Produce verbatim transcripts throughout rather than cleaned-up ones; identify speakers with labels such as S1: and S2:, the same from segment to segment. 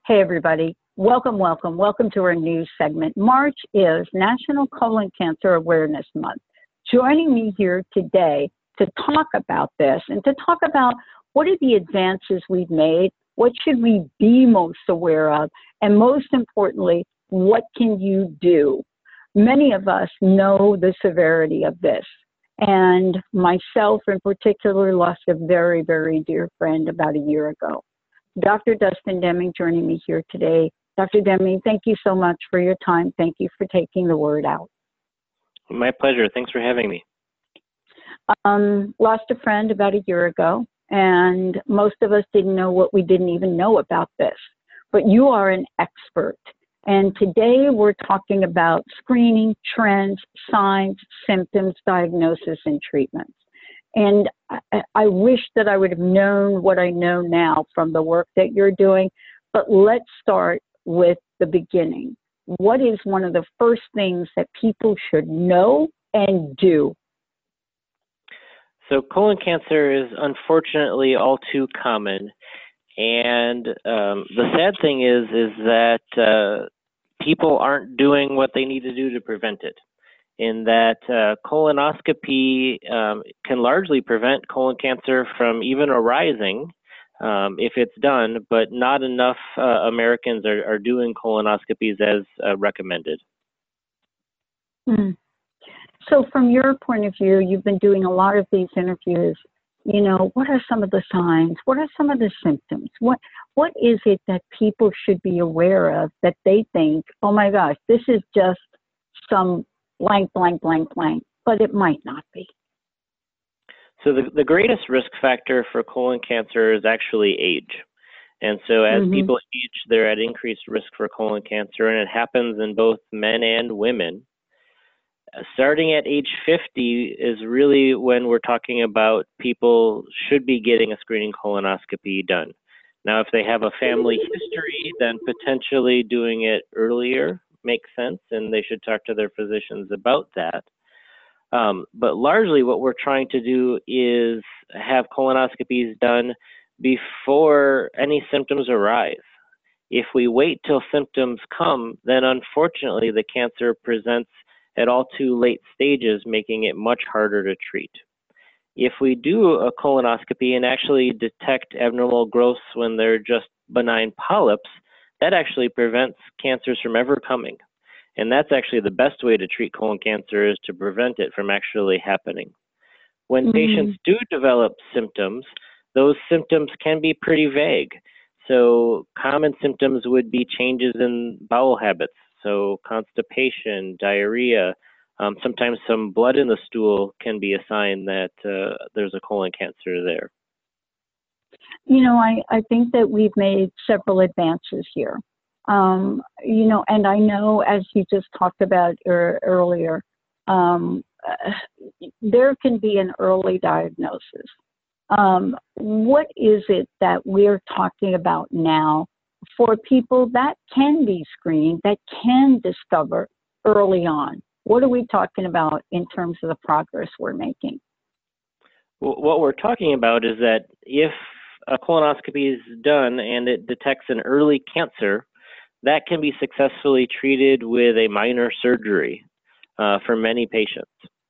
S1: Hey, everybody. Welcome, welcome, welcome to our news segment. March is National Colon Cancer Awareness Month. Joining me here today to talk about this and to talk about what are the advances we've made, what should we be most aware of, and most importantly, what can you do? Many of us know the severity of this, and myself in particular lost a very, very dear friend about a year ago. Doctor Dustin Deming joining me here today. Doctor Deming, thank you so much for your time. Thank you for taking the word out.
S2: My pleasure. Thanks for having me.
S1: Um, lost a friend about a year ago, and most of us didn't know what we didn't even know about this. But you are an expert. And today we're talking about screening, trends, signs, symptoms, diagnosis, and treatments. And I, I wish that I would have known what I know now from the work that you're doing, but let's start with the beginning. What is one of the first things that people should know and do?
S2: So colon cancer is unfortunately all too common. And um, the sad thing is, is that uh, people aren't doing what they need to do to prevent it. In that uh, colonoscopy um, can largely prevent colon cancer from even arising um, if it's done, but not enough uh, Americans are, are doing colonoscopies as uh, recommended.
S1: Hmm. So from your point of view, you've been doing a lot of these interviews. You know, what are some of the signs? What are some of the symptoms? What What is it that people should be aware of that they think, oh my gosh, this is just some blank, blank, blank, blank, but it might not be?
S2: So the, the greatest risk factor for colon cancer is actually age. And so as mm-hmm. people age, they're at increased risk for colon cancer, and it happens in both men and women. Uh, starting at age fifty is really when we're talking about people should be getting a screening colonoscopy done. Now, if they have a family history, then potentially doing it earlier makes sense, and they should talk to their physicians about that. Um, but largely what we're trying to do is have colonoscopies done before any symptoms arise. If we wait till symptoms come, then unfortunately the cancer presents at all too late stages, making it much harder to treat. If we do a colonoscopy and actually detect abnormal growths when they're just benign polyps, that actually prevents cancers from ever coming. And that's actually the best way to treat colon cancer, is to prevent it from actually happening. When mm-hmm. patients do develop symptoms, those symptoms can be pretty vague. So common symptoms would be changes in bowel habits, so constipation, diarrhea, um, sometimes some blood in the stool can be a sign that uh, there's a colon cancer there.
S1: You know, I, I think that we've made several advances here. Um, you know, and I know, as you just talked about er, earlier, um, uh, there can be an early diagnosis. Um, what is it that we're talking about now for people that can be screened, that can discover early on? What are we talking about in terms of the progress we're making?
S2: Well, what we're talking about is that if a colonoscopy is done and it detects an early cancer, that can be successfully treated with a minor surgery uh, for many patients.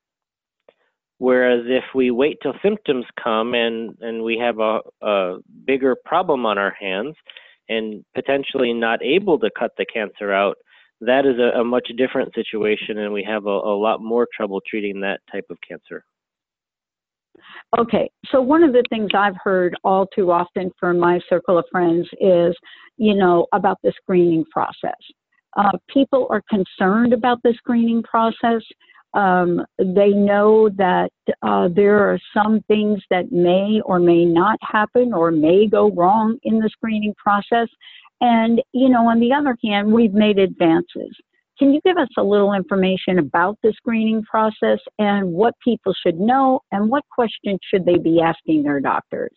S2: Whereas if we wait till symptoms come and, and we have a, a bigger problem on our hands and potentially not able to cut the cancer out, that is a, a much different situation, and we have a, a lot more trouble treating that type of cancer.
S1: Okay, so one of the things I've heard all too often from my circle of friends is, you know, about the screening process. Uh, people are concerned about the screening process. Um, they know that uh, there are some things that may or may not happen or may go wrong in the screening process. And, you know, on the other hand, we've made advances. Can you give us a little information about the screening process and what people should know and what questions should they be asking their doctors?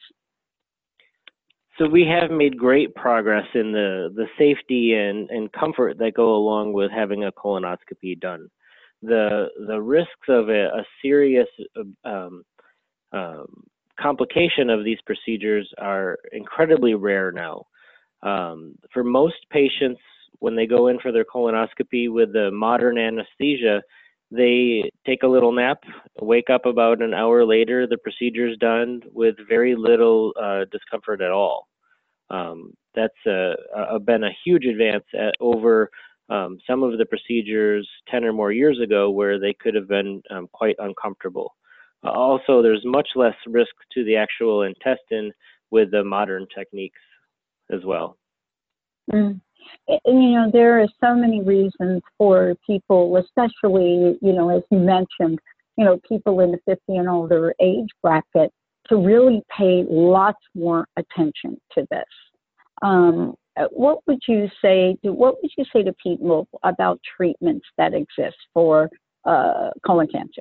S2: So we have made great progress in the, the safety and, and comfort that go along with having a colonoscopy done. The, the risks of a, a serious um, um, complication of these procedures are incredibly rare now. Um, for most patients, when they go in for their colonoscopy with the modern anesthesia, they take a little nap, wake up about an hour later, the procedure's done with very little uh, discomfort at all. Um, that's a, a, been a huge advance at, over um, some of the procedures ten or more years ago where they could have been um, quite uncomfortable. Uh, also, there's much less risk to the actual intestine with the modern techniques as well.
S1: Mm. And, you know, there are so many reasons for people, especially, you know, as you mentioned, you know, people in the fifty and older age bracket, to really pay lots more attention to this. Um, what would you say? To, what would you say to people about treatments that exist for uh, colon cancer?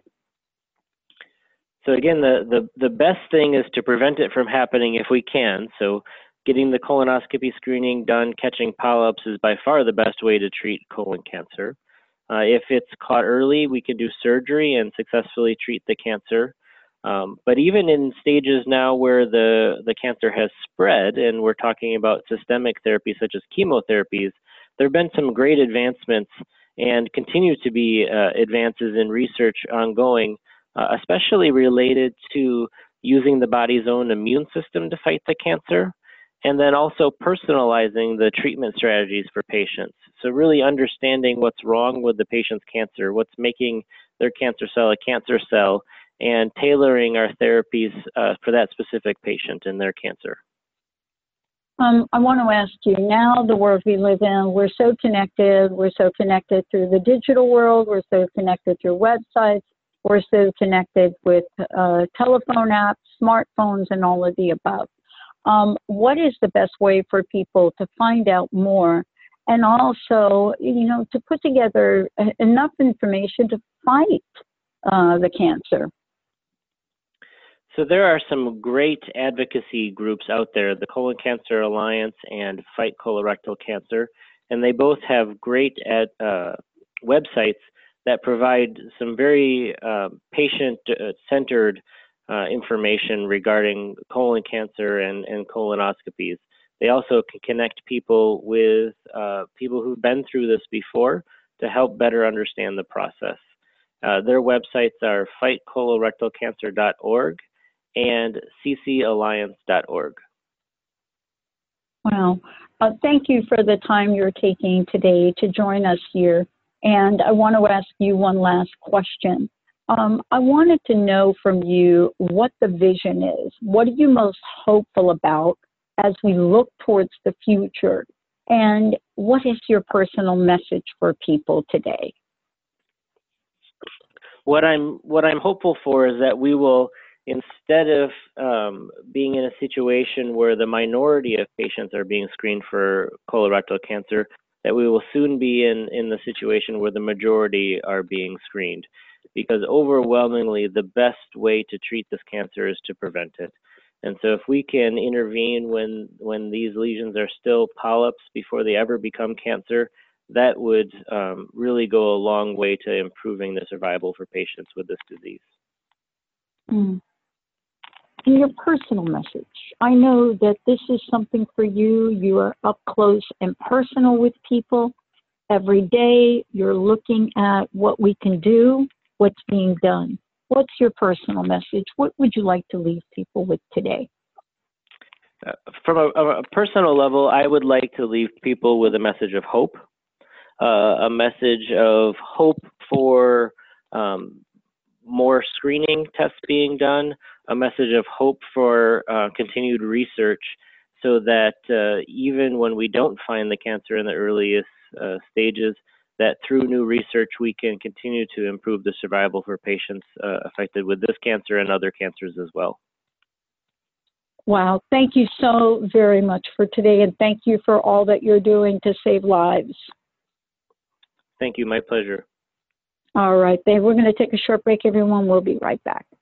S2: So again, the, the the best thing is to prevent it from happening if we can. So getting the colonoscopy screening done, catching polyps is by far the best way to treat colon cancer. Uh, if it's caught early, we can do surgery and successfully treat the cancer. Um, but even in stages now where the, the cancer has spread, and we're talking about systemic therapies such as chemotherapies, there have been some great advancements and continue to be uh, advances in research ongoing, uh, especially related to using the body's own immune system to fight the cancer, and then also personalizing the treatment strategies for patients. So really understanding what's wrong with the patient's cancer, what's making their cancer cell a cancer cell, and tailoring our therapies uh, for that specific patient and their cancer.
S1: Um, I want to ask you, now the world we live in, we're so connected, we're so connected through the digital world, we're so connected through websites, we're so connected with uh, telephone apps, smartphones, and all of the above. Um, what is the best way for people to find out more and also, you know, to put together enough information to fight uh, the cancer?
S2: So there are some great advocacy groups out there, the Colon Cancer Alliance and Fight Colorectal Cancer, and they both have great ad, uh, websites that provide some very uh, patient-centered uh, information regarding colon cancer and, and colonoscopies. They also can connect people with uh, people who've been through this before to help better understand the process. Uh, their websites are fight colorectal cancer dot org and c c alliance dot org.
S1: Wow. Uh, thank you for the time you're taking today to join us here. And I want to ask you one last question. Um, I wanted to know from you what the vision is. What are you most hopeful about as we look towards the future? And what is your personal message for people today?
S2: What I'm, what I'm hopeful for is that we will, instead of um, being in a situation where the minority of patients are being screened for colorectal cancer, that we will soon be in, in the situation where the majority are being screened. Because overwhelmingly, the best way to treat this cancer is to prevent it. And so if we can intervene when, when these lesions are still polyps before they ever become cancer, that would um, really go a long way to improving the survival for patients with this disease.
S1: Mm. And your personal message. I know that this is something for you. You are up close and personal with people. Every day you're looking at what we can do, what's being done. What's your personal message? What would you like to leave people with today?
S2: Uh, from a, a personal level, I would like to leave people with a message of hope, uh, a message of hope for um, more screening tests being done, a message of hope for uh, continued research so that uh, even when we don't find the cancer in the earliest uh, stages, that through new research we can continue to improve the survival for patients uh, affected with this cancer and other cancers as well.
S1: Wow, thank you so very much for today, and thank you for all that you're doing to save lives.
S2: Thank you, my pleasure.
S1: All right, then we're going to take a short break, everyone. We'll be right back.